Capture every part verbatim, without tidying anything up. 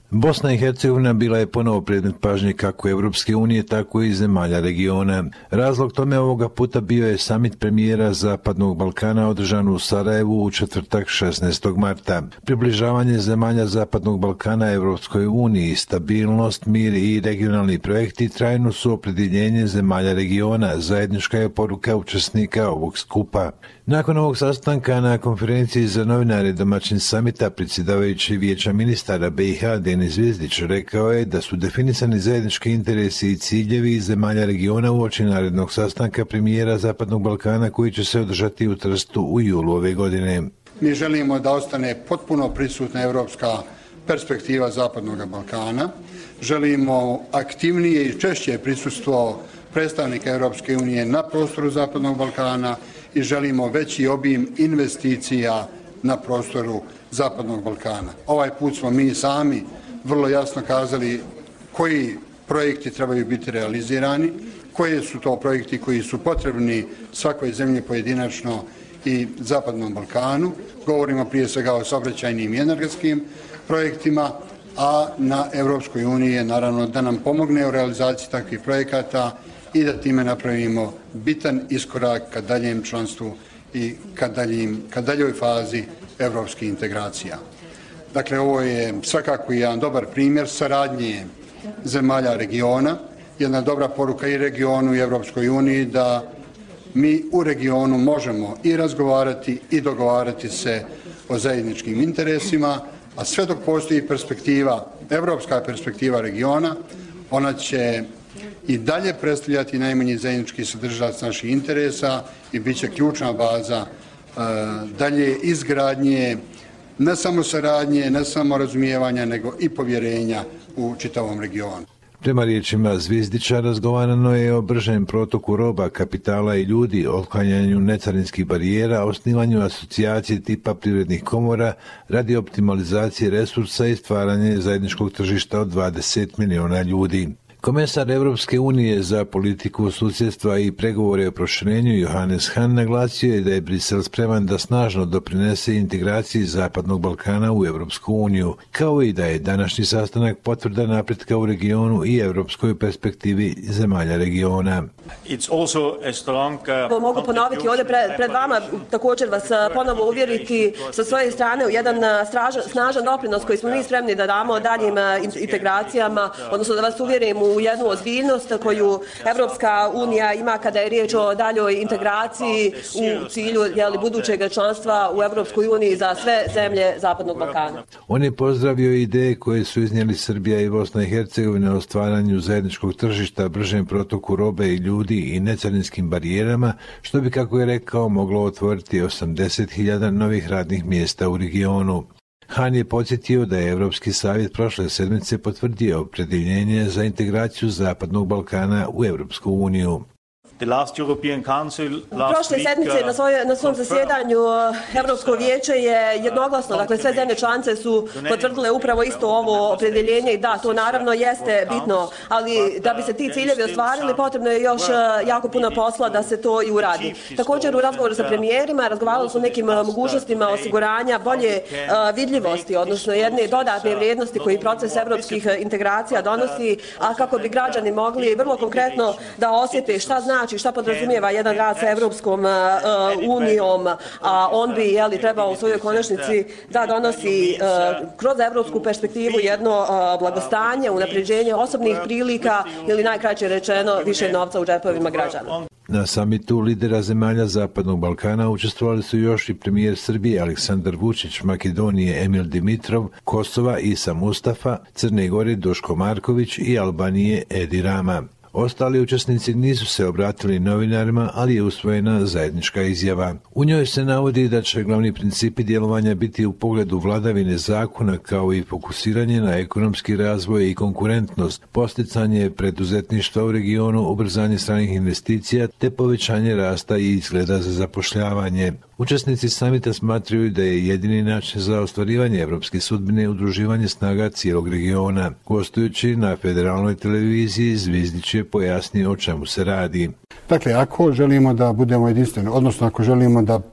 Bosna i Hercegovina bila je ponovo predmet pažnje kako Evropske unije, tako i zemalja regiona. Razlog tome ovoga puta bio je samit premijera Zapadnog Balkana održan u Sarajevu u četvrtak šesnaestog marta. Približavanje zemalja Zapadnog Balkana Evropskoj uniji, stabilnost, mir i regionalni projekti trajno su opredjeljenje zemalja regiona, zajednička je poruka učesnika ovog skupa. Nakon ovog sastanka na konferenciji za novinare domaćin samita, predsjedavajući Vijeća ministara B i H Denis Zvizdić rekao je da su definisani zajednički interesi i ciljevi zemalja regiona uoči narednog sastanka premijera Zapadnog Balkana koji će se održati u Trstu u julu ove godine. Mi želimo da ostane potpuno prisutna evropska perspektiva Zapadnog Balkana. Želimo aktivnije i češće prisustvo predstavnika Evropske unije na prostoru Zapadnog Balkana i želimo veći obim investicija na prostoru Zapadnog Balkana. Ovaj put smo mi sami vrlo jasno kazali koji projekti trebaju biti realizirani, koji su to projekti koji su potrebni svakoj zemlji pojedinačno i Zapadnom Balkanu. Govorimo prije svega o saobraćajnim i energetskim projektima, a na Evropskoj uniji je naravno da nam pomogne u realizaciji takvih projekata i da time napravimo bitan iskorak ka daljem članstvu i ka, daljim, ka daljoj fazi evropskih integracija. Dakle, ovo je svakako jedan dobar primjer saradnje zemalja regiona, jedna dobra poruka i regionu i Evropskoj uniji da mi u regionu možemo i razgovarati i dogovarati se o zajedničkim interesima, a sve dok postoji perspektiva, evropska perspektiva regiona, ona će i dalje predstavljati najmanji zajednički sadržac naših interesa i bit će ključna baza uh, dalje izgradnje ne samo saradnje, ne samo razumijevanja, nego i povjerenja u čitavom regionu. Prema riječima Zvizdića razgovarano je o bržem protoku roba, kapitala i ljudi, otklanjanju necarinskih barijera, osnivanju asocijacije tipa privrednih komora radi optimalizacije resursa i stvaranje zajedničkog tržišta od dvadeset miliona ljudi. Komesar Evropske unije za politiku susjedstva i pregovore o proširenju Johannes Hahn naglasio je da je Brisel spreman da snažno doprinese integraciji Zapadnog Balkana u Evropsku uniju, kao i da je današnji sastanak potvrda napretka u regionu i evropskoj perspektivi zemalja regiona. Uh... Mogu ponoviti ovdje pred, pred vama, također vas ponovo uvjeriti sa svoje strane u jedan stražan, snažan doprinos koji smo mi spremni da damo daljim integracijama, odnosno da vas uvjerim u jednu ozbiljnost koju Evropska unija ima kada je riječ o daljoj integraciji u cilju jeli, budućeg članstva u Evropskoj uniji za sve zemlje Zapadnog Balkana. On je pozdravio ideje koje su iznijeli Srbija i Bosna i Hercegovina o stvaranju zajedničkog tržišta, bržem protoku robe i ljudi i necarinskim barijerama, što bi, kako je rekao, moglo otvoriti osamdeset hiljada novih radnih mjesta u regionu. Hahn je podsjetio da je Evropski savjet prošle sedmice potvrdio opredjeljenje za integraciju Zapadnog Balkana u Evropsku uniju. Prošle sedmice na, svoje, na svom zasjedanju Europsko vijeće je jednoglasno, dakle sve zemlje članice su potvrdile upravo isto ovo opredjeljenje i da, to naravno jeste bitno, ali da bi se ti ciljevi ostvarili potrebno je još jako puno posla da se to i uradi. Također u razgovoru sa premijerima razgovaralo su o nekim mogućnostima osiguranja bolje uh, vidljivosti, odnosno jedne dodatne vrijednosti koji proces europskih integracija donosi, a kako bi građani mogli vrlo konkretno da osjete šta znači, šta podrazumijeva jedan rad sa Evropskom uh, unijom, a on bi jeli, trebao u svojoj konačnici da donosi uh, kroz evropsku perspektivu jedno uh, blagostanje, unapređenje osobnih prilika ili najkraće rečeno više novca u džepovima građana. Na samitu lidera zemalja Zapadnog Balkana učestvovali su još i premijer Srbije Aleksandar Vučić, Makedonije Emil Dimitrov, Kosova Isa Mustafa, Crne Gore Duško Marković i Albanije Edi Rama. Ostali učesnici nisu se obratili novinarima, ali je usvojena zajednička izjava. U njoj se navodi da će glavni principi djelovanja biti u pogledu vladavine zakona kao i fokusiranje na ekonomski razvoj i konkurentnost, podsticanje preduzetništva u regionu, ubrzanje stranih investicija te povećanje rasta i izgleda za zapošljavanje. Učesnici samita smatraju da je jedini način za ostvarivanje evropske sudbine udruživanje snaga cijelog regiona. Gostujući na federalnoj televiziji, Zvizdić je pojasnio o čemu se radi. Dakle, ako želimo da budemo jedinstveni, odnosno ako želimo da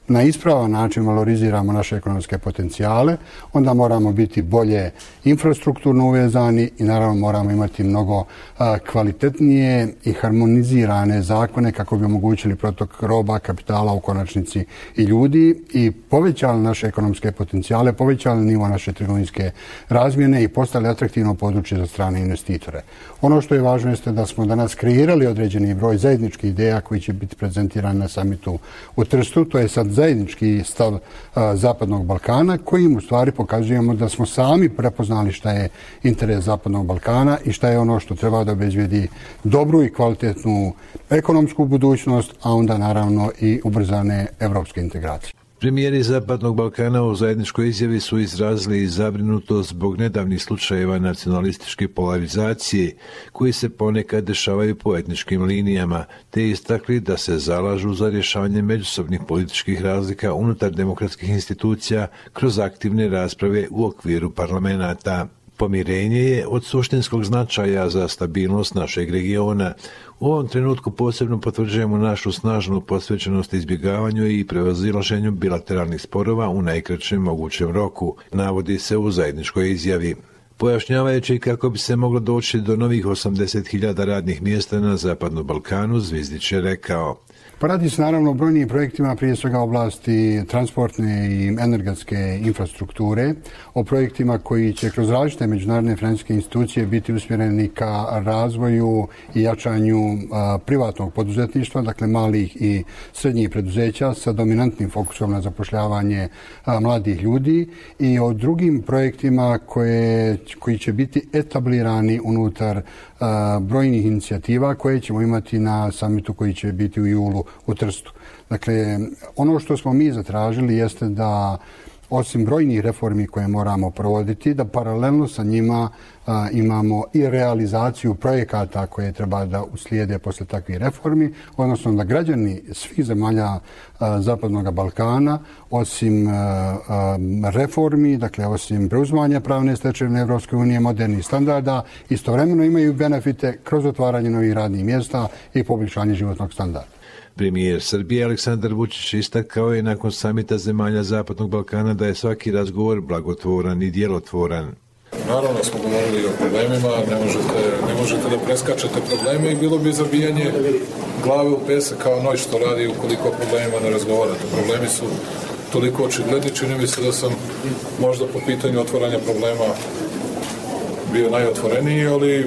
na ispravan način valoriziramo naše ekonomske potencijale, onda moramo biti bolje infrastrukturno uvezani i naravno moramo imati mnogo a, kvalitetnije i harmonizirane zakone kako bi omogućili protok roba, kapitala u konačnici i ljudi i povećali naše ekonomske potencijale, povećali nivo naše trgovinske razmjene i postali atraktivno područje za strane investitore. Ono što je važno jeste da smo danas kreirali određeni broj zajedničkih ideja koji će biti prezentirani na samitu u Trstu. To je sad zajednički stav a, Zapadnog Balkana kojim u stvari pokazujemo da smo sami prepoznali šta je interes Zapadnog Balkana i šta je ono što treba da obezbedi dobru i kvalitetnu ekonomsku budućnost, a onda naravno i ubrzane evropske integracije. Premijeri Zapadnog Balkana u zajedničkoj izjavi su izrazili zabrinutost zbog nedavnih slučajeva nacionalističke polarizacije koji se ponekad dešavaju po etničkim linijama, te istakli da se zalažu za rješavanje međusobnih političkih razlika unutar demokratskih institucija kroz aktivne rasprave u okviru parlamenata. Pomirenje je od suštinskog značaja za stabilnost našeg regiona. U ovom trenutku posebno potvrđujemo našu snažnu posvećenost izbjegavanju i prevazilaženju bilateralnih sporova u najkraćem mogućem roku, navodi se u zajedničkoj izjavi. Pojašnjavajući kako bi se moglo doći do novih osamdeset hiljada radnih mjesta na Zapadnom Balkanu, Zvizdić je rekao: Pa radi se naravno o brojnim projektima, prije svega oblasti transportne i energetske infrastrukture, o projektima koji će kroz različite međunarodne financijske institucije biti usmjereni ka razvoju i jačanju a, privatnog poduzetništva, dakle malih i srednjih preduzeća sa dominantnim fokusom na zapošljavanje a, mladih ljudi i o drugim projektima koje, koji će biti etablirani unutar a, brojnih inicijativa koje ćemo imati na samitu koji će biti u julu u Trstu. Dakle, ono što smo mi zatražili jeste da osim brojnih reformi koje moramo provoditi, da paralelno sa njima a, imamo i realizaciju projekata koje treba da uslijede posle takvih reformi, odnosno da građani svih zemalja a, Zapadnog Balkana, osim a, a, reformi, dakle osim preuzimanja pravne stečevine Evropske unije, modernih standarda, istovremeno imaju benefite kroz otvaranje novih radnih mjesta i poboljšanje životnog standarda. Premijer Srbije Aleksandar Vučić istakao je nakon samita zemalja Zapadnog Balkana da je svaki razgovor blagotvoran i djelotvoran. Naravno smo govorili o problemima, ne možete, ne možete da preskačete probleme i bilo bi zabijanje glave u pesak kao noć što radi ukoliko o problemima ne razgovarate. Problemi su toliko očigledni, čini mi se da sam možda po pitanju otvaranja problema bio najotvoreniji, ali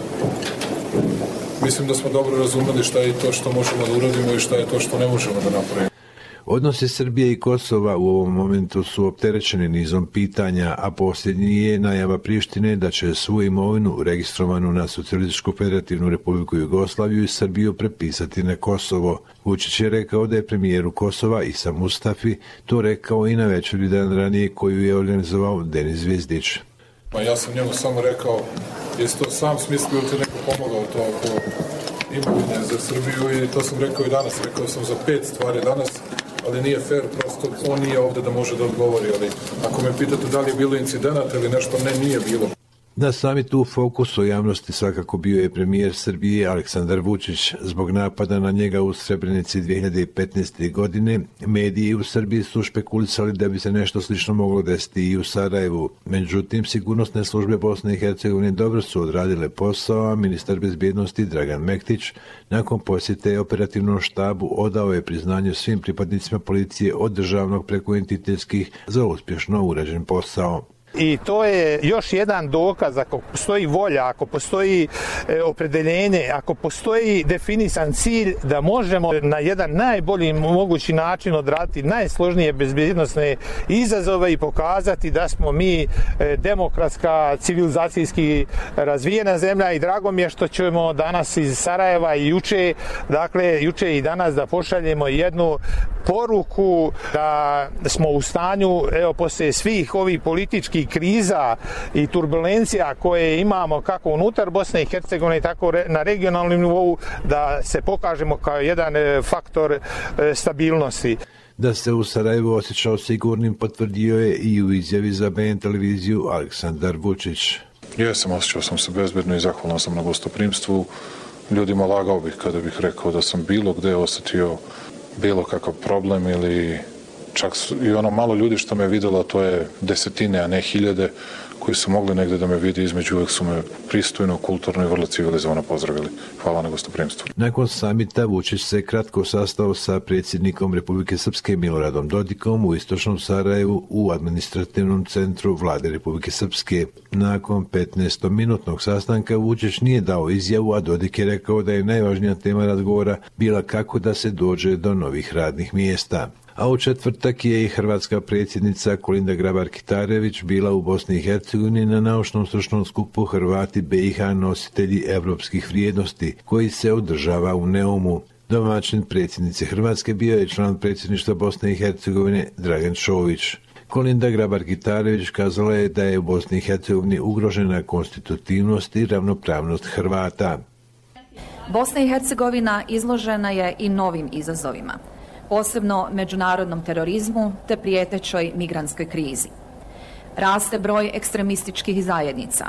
mislim da smo dobro razumeli šta je to što možemo da uradimo i šta je to što ne možemo da napravimo. Odnosi Srbije i Kosova u ovom momentu su opterećeni nizom pitanja, a posljednji je najava Prištine da će svu imovinu registrovanu na Socijalističku federativnu Republiku Jugoslaviju i Srbiju prepisati na Kosovo. Vučić je rekao da je premijeru Kosova Isa Mustafi to rekao i na večeri dan ranije koju je organizovao Denis Zvizdić. Pa ja sam njemu samo rekao, jesi to sam smislio ili ti neko pomogao to oko imovine za Srbiju i to sam rekao i danas. Rekao sam za pet stvari danas, ali nije fair, prosto on nije ovdje da može da odgovori, ali ako me pitate da li je bilo incidenata ili nešto, ne, nije bilo. Na samitu u fokusu javnosti svakako bio je premijer Srbije Aleksandar Vučić. Zbog napada na njega u Srebrenici dvije hiljade petnaeste. godine, mediji u Srbiji su špekulisali da bi se nešto slično moglo desiti i u Sarajevu. Međutim, sigurnosne službe Bosne i Hercegovine dobro su odradile posao, a ministar bezbjednosti Dragan Mektić nakon posjete operativnom štabu odao je priznanje svim pripadnicima policije od državnog preko entitelskih za uspješno urađen posao. I to je još jedan dokaz, ako postoji volja, ako postoji e, opredeljenje, ako postoji definisan cilj da možemo na jedan najbolji mogući način odraditi najsložnije bezbjednosne izazove i pokazati da smo mi e, demokratska, civilizacijski razvijena zemlja i drago mi je što ćemo danas iz Sarajeva i juče, dakle juče i danas da pošaljemo jednu poruku da smo u stanju, evo poslije svih ovih političkih kriza i turbulencija koje imamo kako unutar Bosne i Hercegovine tako na regionalnom nivou, da se pokažemo kao jedan faktor stabilnosti. Da se u Sarajevu osjećao sigurnim potvrdio je i u izjavi za B N televiziju Aleksandar Vučić. Jesam, osjećao sam se bezbedno i zahvalan sam na gostoprimstvu. Ljudima lagao bih kada bih rekao da sam bilo gde osjetio bilo kakav problem ili čak i ono malo ljudi što me vidjelo, to je desetine, a ne hiljade, koji su mogli negdje da me vidi između, uvijek su me pristojno, kulturno i vrlo civilizovano pozdravili. Hvala na gostoprimstvu. Nakon samita Vučić se kratko sastao sa predsjednikom Republike Srpske Miloradom Dodikom u istočnom Sarajevu u administrativnom centru vlade Republike Srpske. Nakon petnaestominutnog sastanka Vučić nije dao izjavu, a Dodik je rekao da je najvažnija tema razgovora bila kako da se dođe do novih radnih mjesta. A u četvrtak je i hrvatska predsjednica Kolinda Grabar-Kitarović bila u Bosni i Hercegovini na naučnom stručnom skupu Hrvati B i H nositelji europskih vrijednosti, koji se održava u Neumu. Domaćin predsjednice Hrvatske bio je član predsjedništva Bosne i Hercegovine Dragan Čović. Kolinda Grabar-Kitarović kazala je da je u Bosni i Hercegovini ugrožena konstitutivnost i ravnopravnost Hrvata. Bosna i Hercegovina izložena je i novim izazovima, posebno međunarodnom terorizmu te prijetećoj migrantskoj krizi. Raste broj ekstremističkih zajednica.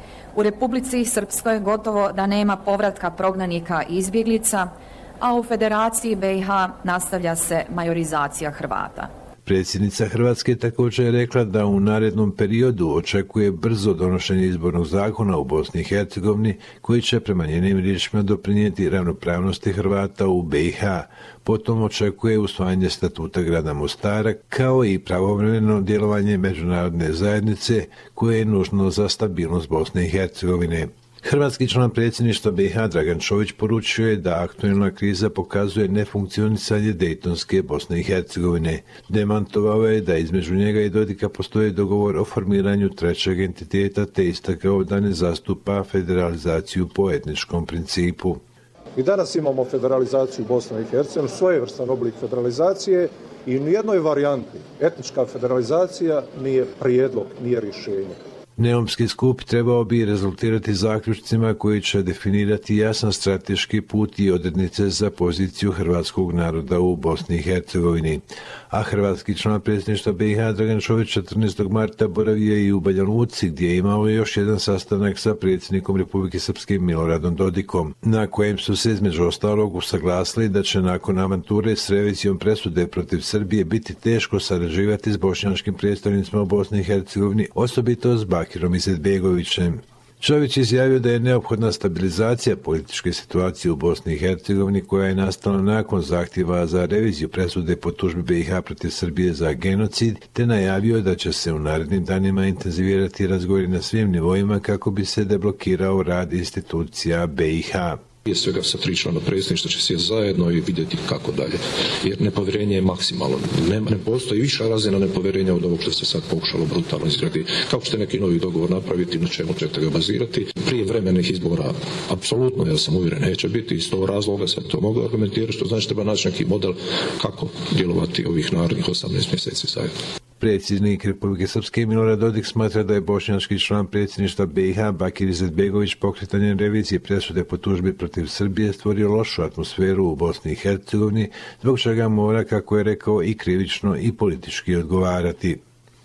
U Republici Srpskoj gotovo da nema povratka prognanika i izbjeglica, a u Federaciji B i H nastavlja se majorizacija Hrvata. Predsjednica Hrvatske također je rekla da u narednom periodu očekuje brzo donošenje izbornog zakona u Bosni i Hercegovini, koji će prema njenim riječima doprinijeti ravnopravnosti Hrvata u B i H. Potom očekuje usvajanje statuta grada Mostara, kao i pravovremeno djelovanje međunarodne zajednice, koje je nužno za stabilnost Bosne i Hercegovine. Hrvatski član predsjedništva B i H Dragan Čović poručio je da aktualna kriza pokazuje nefunkcionisanje Dejtonske Bosne i Hercegovine. Demantovao je da između njega i Dodika postoji dogovor o formiranju trećeg entiteta, te istakao da ne zastupa federalizaciju po etničkom principu. I danas imamo federalizaciju Bosne i Hercegovine, svojevrstan oblik federalizacije, i u nijednoj varijanti etnička federalizacija nije prijedlog, nije rješenje. Neumski skup trebao bi rezultirati zaključcima koji će definirati jasan strateški put i odrednice za poziciju hrvatskog naroda u Bosni i Hercegovini. A hrvatski član predsjedništva B i H Dragan Čović četrnaestog marta boravio i u Banja Luci, gdje je imao još jedan sastanak sa predsjednikom Republike Srpske Miloradom Dodikom, na kojem su se između ostalog usaglasili da će nakon avanture s revizijom presude protiv Srbije biti teško sarađivati s bošnjačkim predstavnicima u Bosni i Hercegovini, osobito s Bakirom Izetbegovićem. Čović izjavio da je neophodna stabilizacija političke situacije u Bosni i Hercegovini, koja je nastala nakon zahtjeva za reviziju presude po tužbi B i H protiv Srbije za genocid, te najavio da će se u narednim danima intenzivirati razgovori na svim nivoima kako bi se deblokirao rad institucija B i H. Prije svega sa tri člana predsjedništva će sjesti zajedno i vidjeti kako dalje, jer nepovjerenje je maksimalno. Ne, ne postoji viša razina nepovjerenja od ovog što se sad pokušalo brutalno izgraditi. Kako ćete neki novi dogovor napraviti, na čemu ćete ga bazirati? Prije vremenih izbora, apsolutno, ja sam uvjeren, neće biti. Iz tog razloga sam to mogu argumentirati, što znači treba naći neki model kako djelovati ovih narednih osamnaest mjeseci zajedno. Predsjednik Republike Srpske Milorad Dodik smatra da je bošnjački član predsjedništva B i H Bakir Izetbegović pokretanjem revizije presude po tužbi protiv Srbije stvorio lošu atmosferu u Bosni i Hercegovini, zbog čega mora, kako je rekao, i krivično i politički odgovarati.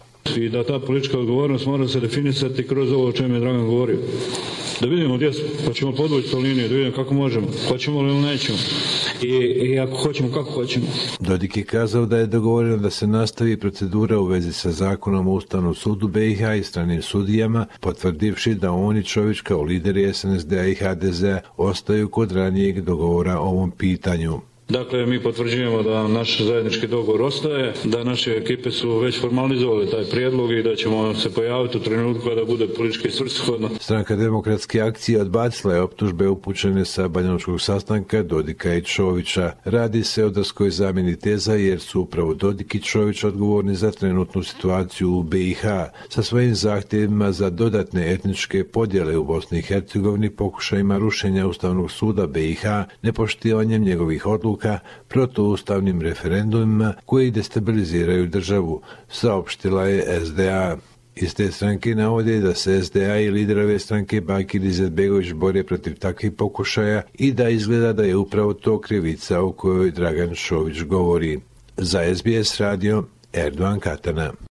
I da ta politička odgovornost mora se definisati kroz ovo o čemu je Dragan govorio. Da vidimo gdje smo, pa ćemo podvući tu liniju, da vidimo kako možemo, hoćemo li ili nećemo. I, I ako hoćemo, kako hoćemo. Dodik je kazao da je dogovoreno da se nastavi procedura u vezi sa zakonom o Ustavnom sudu B i H i stranim sudijama, potvrdivši da on i Čović kao lideri S N S D-a i H D Z-a ostaju kod ranijeg dogovora o ovom pitanju. Dakle, mi potvrđujemo da naš zajednički dogovor ostaje, da naše ekipe su već formalizovali taj prijedlog i da ćemo se pojaviti u trenutku kada bude politički svrsishodno. Stranka Demokratske akcije odbacila je optužbe upućene sa banjalučkog sastanka Dodika i Čovića. Radi se o drskoj zamjeni teza, jer su upravo Dodik i Čović odgovorni za trenutnu situaciju u B i H, sa svojim zahtjevima za dodatne etničke podjele u Bosni i Hercegovini, pokušajima rušenja Ustavnog suda B i H, nepoštivanjem njegovih odluka, protuustavnim referendumima koji destabiliziraju državu, saopštila je S D A. Iz te stranke navode da se S D A i liderove stranke Bakir Izetbegović bore protiv takvih pokušaja i da izgleda da je upravo to krivica o kojoj Dragan Čović govori. Za S B S radio, Erdogan Katana.